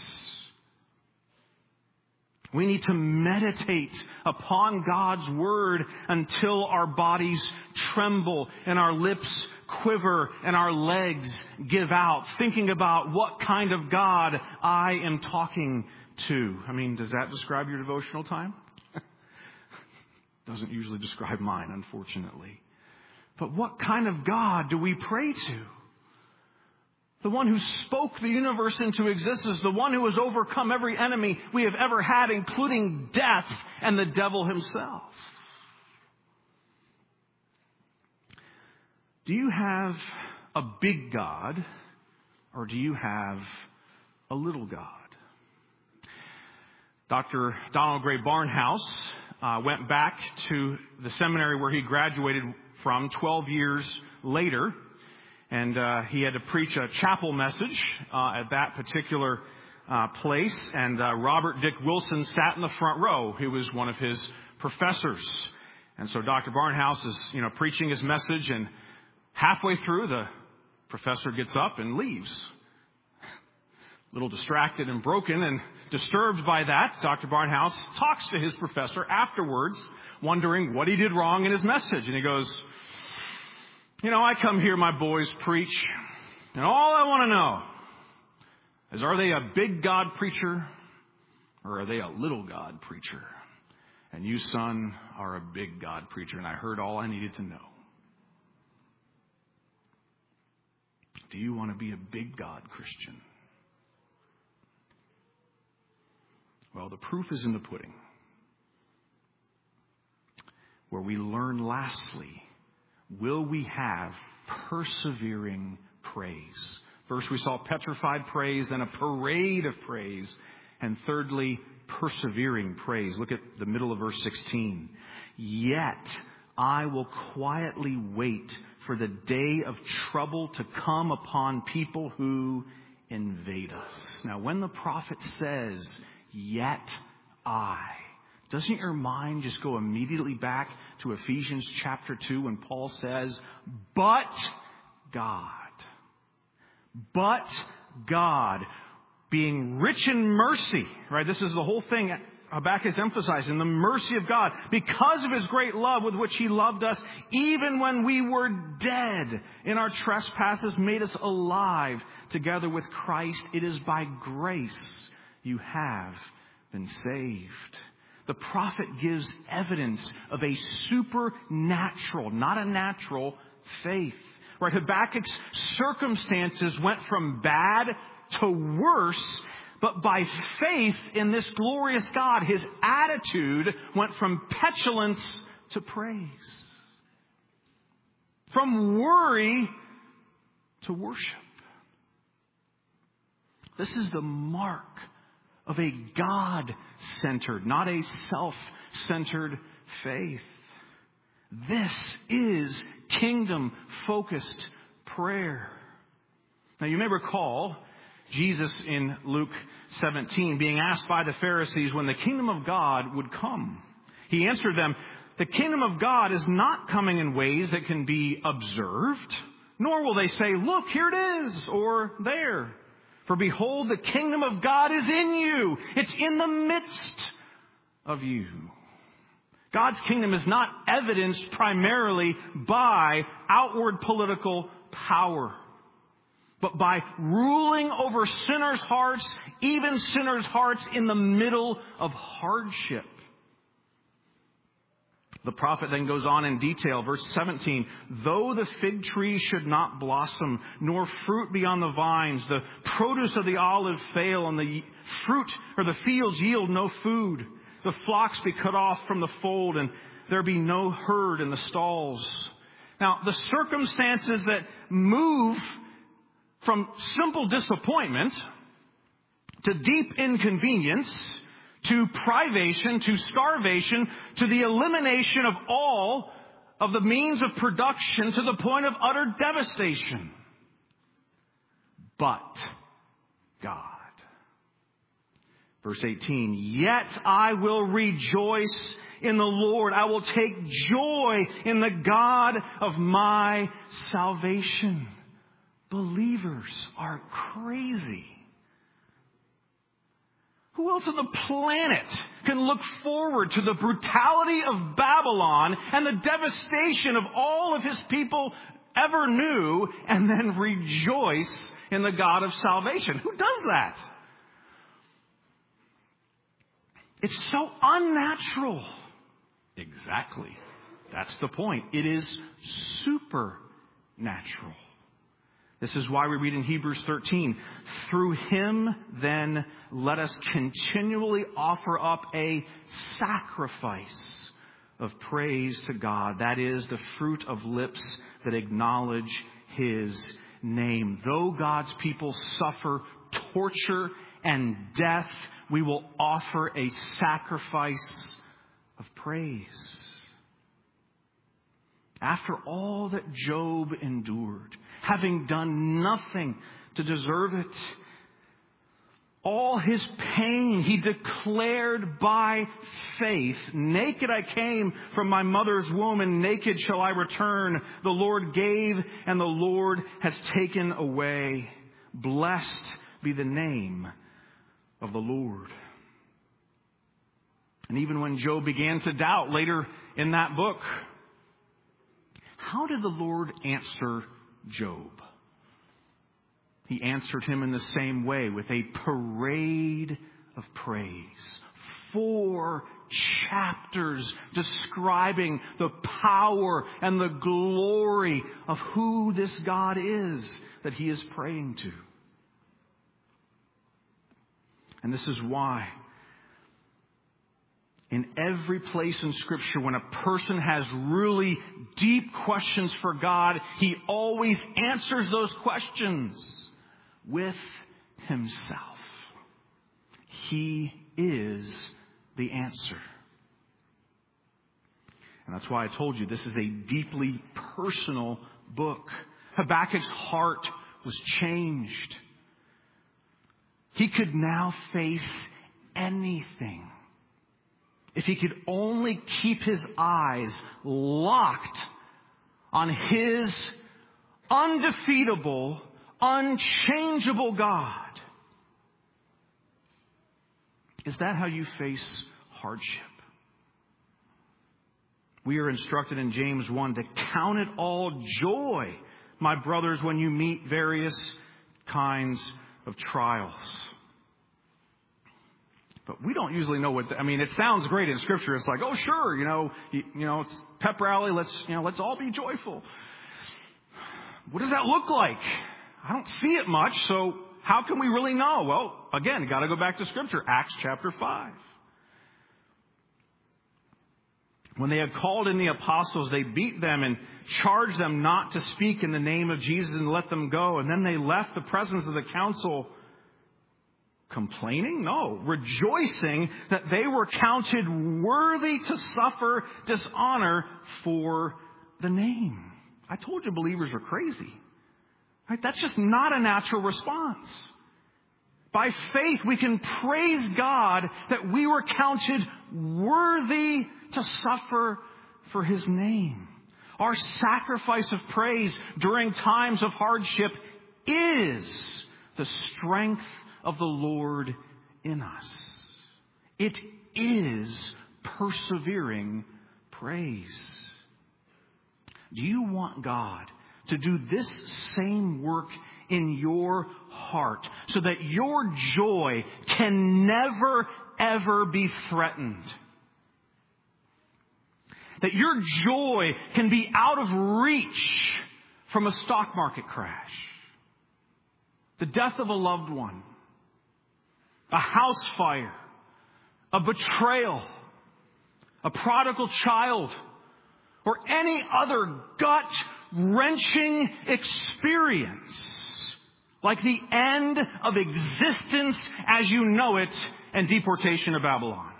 We need to meditate upon God's Word until our bodies tremble and our lips quiver and our legs give out, thinking about what kind of God I am talking to. I mean, does that describe your devotional time? Doesn't usually describe mine, unfortunately. But what kind of God do we pray to? The one who spoke the universe into existence, the one who has overcome every enemy we have ever had, including death and the devil himself. Do you have a big God, or do you have a little God? Dr. Donald Gray Barnhouse went back to the seminary where he graduated from 12 years later, and he had to preach a chapel message at that particular place, and Robert Dick Wilson sat in the front row. He was one of his professors. And so Dr. Barnhouse is, preaching his message, and halfway through, the professor gets up and leaves. A little distracted and broken and disturbed by that, Dr. Barnhouse talks to his professor afterwards, wondering what he did wrong in his message. And he goes, I come here, my boys preach, and all I want to know is, are they a big God preacher or are they a little God preacher? And you, son, are a big God preacher, and I heard all I needed to know. Do you want to be a big God Christian? Well, the proof is in the pudding. where we learn lastly, will we have persevering praise? First we saw petrified praise, then a parade of praise, and thirdly, persevering praise. Look at the middle of verse 16. Yet I will quietly wait for the day of trouble to come upon people who invade us. Now, when the prophet says, yet doesn't your mind just go immediately back to Ephesians chapter 2 when Paul says, but God, being rich in mercy, right? This is the whole thing Habakkuk is emphasizing, the mercy of God, because of His great love with which He loved us, even when we were dead in our trespasses, made us alive together with Christ. It is by grace you have been saved. The prophet gives evidence of a supernatural, not a natural, faith. Right? Habakkuk's circumstances went from bad to worse, but by faith in this glorious God, his attitude went from petulance to praise. From worry to worship. This is the mark of a God-centered, not a self-centered faith. This is kingdom-focused prayer. Now, you may recall Jesus in Luke 17 being asked by the Pharisees when the kingdom of God would come. He answered them, the kingdom of God is not coming in ways that can be observed, nor will they say, look, here it is, or there. For behold, the kingdom of God is in you. It's in the midst of you. God's kingdom is not evidenced primarily by outward political power, but by ruling over sinners' hearts, even sinners' hearts in the middle of hardship. The prophet then goes on in detail, verse 17, though the fig tree should not blossom, nor fruit be on the vines, the produce of the olive fail, and the fruit or the fields yield no food, the flocks be cut off from the fold, and there be no herd in the stalls. Now, the circumstances that move from simple disappointment to deep inconvenience, to privation, to starvation, to the elimination of all of the means of production to the point of utter devastation. But God. Verse 18, yet I will rejoice in the Lord. I will take joy in the God of my salvation. Believers are crazy. Who else on the planet can look forward to the brutality of Babylon and the devastation of all of his people ever knew and then rejoice in the God of salvation? Who does that? It's so unnatural. Exactly. That's the point. It is supernatural. This is why we read in Hebrews 13, through him then let us continually offer up a sacrifice of praise to God. That is the fruit of lips that acknowledge his name. Though God's people suffer torture and death, we will offer a sacrifice of praise. After all that Job endured, having done nothing to deserve it, all his pain he declared by faith. Naked I came from my mother's womb, and naked shall I return. The Lord gave, and the Lord has taken away. Blessed be the name of the Lord. And even when Job began to doubt later in that book, how did the Lord answer Job? He answered him in the same way, with a parade of praise. 4 chapters describing the power and the glory of who this God is that he is praying to. And this is why In every place in Scripture, when a person has really deep questions for God, He always answers those questions with Himself. He is the answer. And that's why I told you this is a deeply personal book. Habakkuk's heart was changed. He could now face anything if he could only keep his eyes locked on his undefeatable, unchangeable God. Is that how you face hardship? We are instructed in James 1 to count it all joy, my brothers, when you meet various kinds of trials. But we don't usually know it sounds great in Scripture. It's like, oh, sure, it's pep rally. Let's all be joyful. What does that look like? I don't see it much. So how can we really know? Well, again, got to go back to Scripture. Acts chapter 5. When they had called in the apostles, they beat them and charged them not to speak in the name of Jesus and let them go. And then they left the presence of the council. Complaining? No. Rejoicing that they were counted worthy to suffer dishonor for the name. I told you believers are crazy. Right? That's just not a natural response. By faith, we can praise God that we were counted worthy to suffer for His name. Our sacrifice of praise during times of hardship is the strength of the Lord in us. It is persevering praise. Do you want God to do this same work in your heart so that your joy can never, ever be threatened? That your joy can be out of reach from a stock market crash, the death of a loved one, a house fire, a betrayal, a prodigal child, or any other gut-wrenching experience like the end of existence as you know it and deportation to Babylon.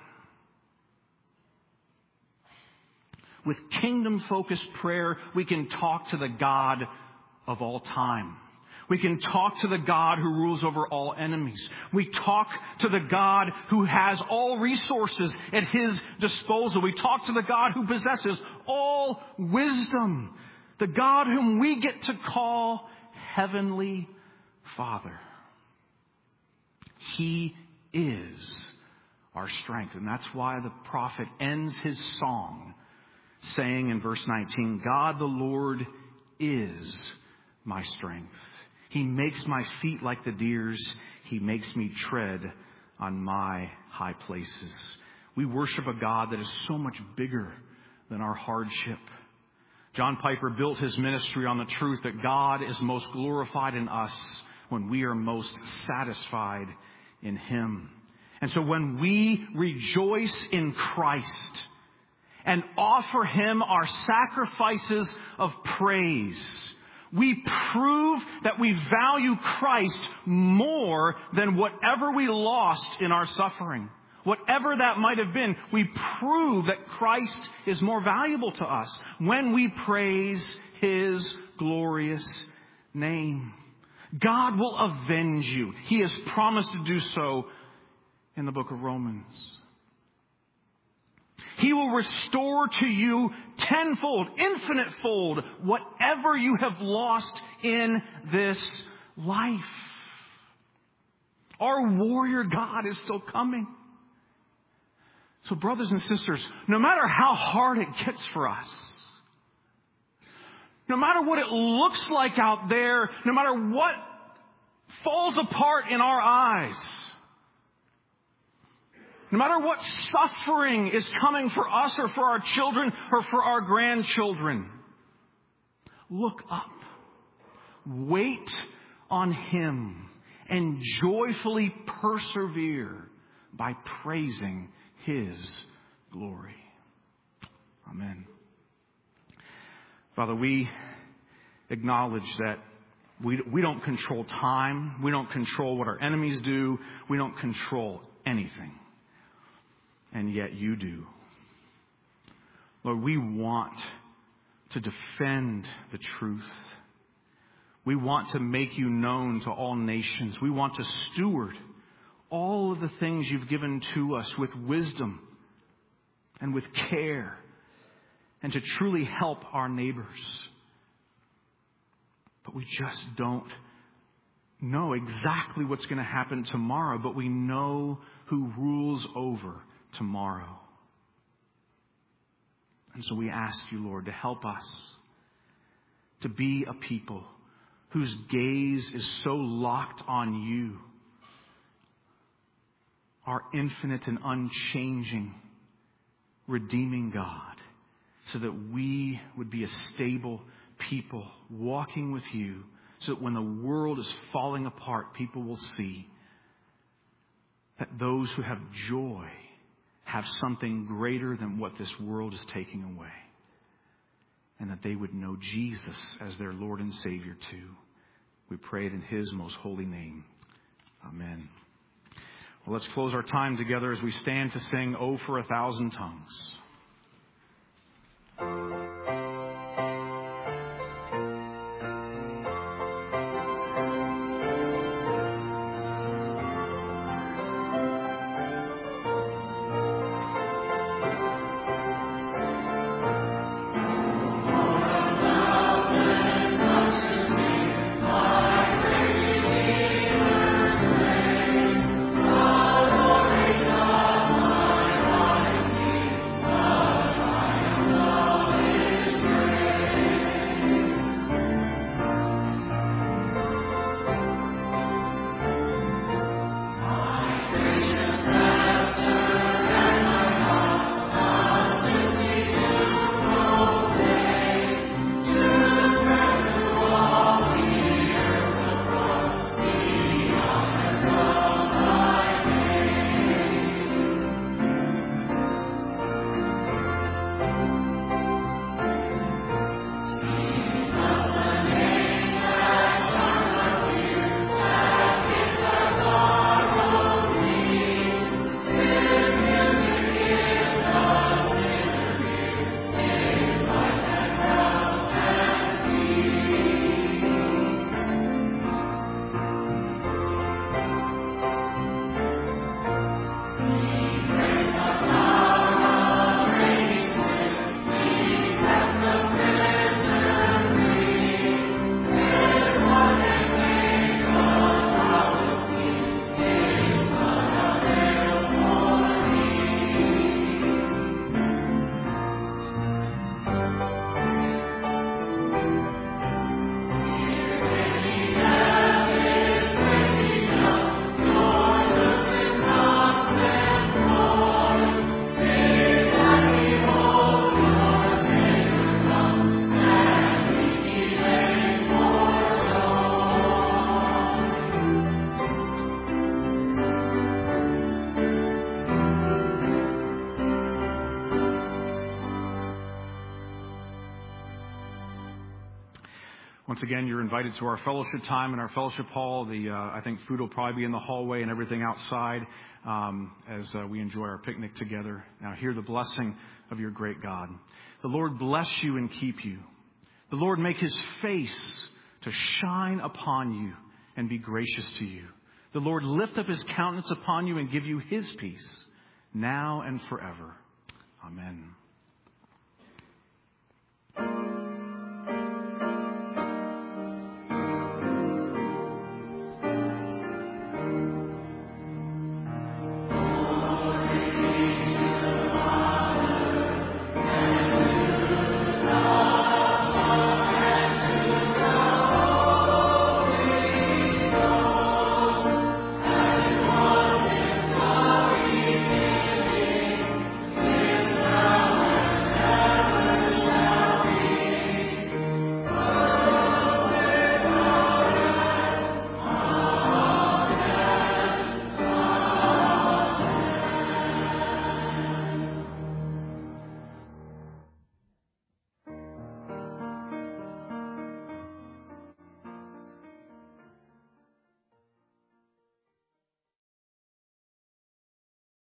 With kingdom-focused prayer, we can talk to the God of all time. We can talk to the God who rules over all enemies. We talk to the God who has all resources at His disposal. We talk to the God who possesses all wisdom. The God whom we get to call Heavenly Father. He is our strength. And that's why the prophet ends his song saying in verse 19, God the Lord is my strength. He makes my feet like the deer's. He makes me tread on my high places. We worship a God that is so much bigger than our hardship. John Piper built his ministry on the truth that God is most glorified in us when we are most satisfied in Him. And so when we rejoice in Christ and offer Him our sacrifices of praise, we prove that we value Christ more than whatever we lost in our suffering. Whatever that might have been, we prove that Christ is more valuable to us when we praise His glorious name. God will avenge you. He has promised to do so in the book of Romans. He will restore to you tenfold, infinite fold, whatever you have lost in this life. Our warrior God is still coming. So brothers and sisters, no matter how hard it gets for us, no matter what it looks like out there, no matter what falls apart in our eyes, no matter what suffering is coming for us or for our children or for our grandchildren, look up, wait on Him, and joyfully persevere by praising His glory. Amen. Father, we acknowledge that we don't control time. We don't control what our enemies do. We don't control anything. And yet you do. Lord, we want to defend the truth. We want to make you known to all nations. We want to steward all of the things you've given to us with wisdom and with care, and to truly help our neighbors. But we just don't know exactly what's going to happen tomorrow, but we know who rules over tomorrow. And so we ask you, Lord, to help us to be a people whose gaze is so locked on you, our infinite and unchanging, redeeming God, so that we would be a stable people walking with you, so that when the world is falling apart, people will see that those who have joy have something greater than what this world is taking away, and that they would know Jesus as their Lord and Savior too. We pray it in His most holy name. Amen. Well, let's close our time together as we stand to sing "Oh, for a Thousand Tongues." Once again, you're invited to our fellowship time in our fellowship hall. I think food will probably be in the hallway and everything outside as we enjoy our picnic together. Now hear the blessing of your great God. The Lord bless you and keep you. The Lord make His face to shine upon you and be gracious to you. The Lord lift up His countenance upon you and give you His peace now and forever. Amen.